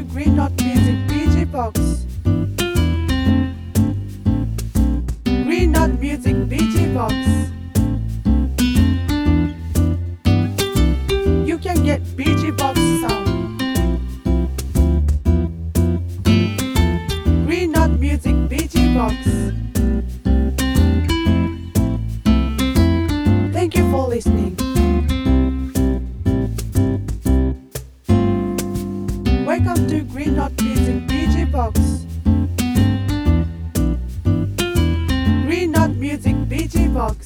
Green Note Music BG Box. Green Note Music BG Box. You can get BG Box sound. Green Note Music BG Box. Thank you for listening. Welcome to Green Note Music BG Box. Green Note Music BG Box.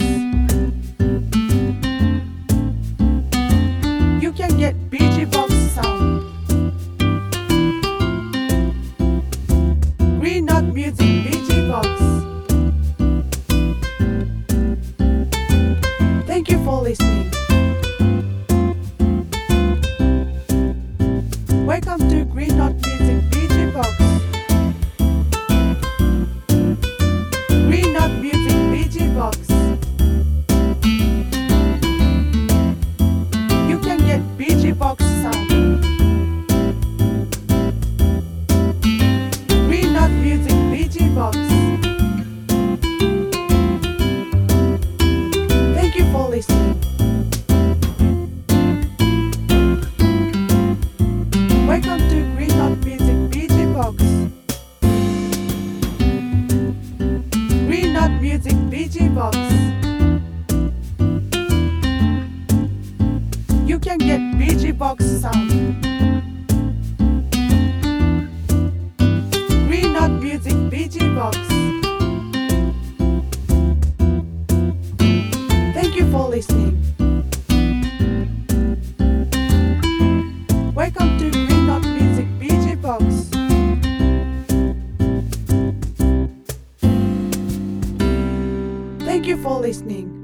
You can get BG Box sound. Green Note Music BG Box. Thank you for listening. Welcome to Green Note Music BG Box. Green Note Music BG Box. You can get BG Box sound. Green Note Music BG Box. Thank you for listening. Welcome to Green Note Music BG Box. Green Note Music BG Box. You can get BG Box sound. Green Note Music BG Box. Thank you for listening. Welcome to Green Note Music BG Box. Thank you for listening.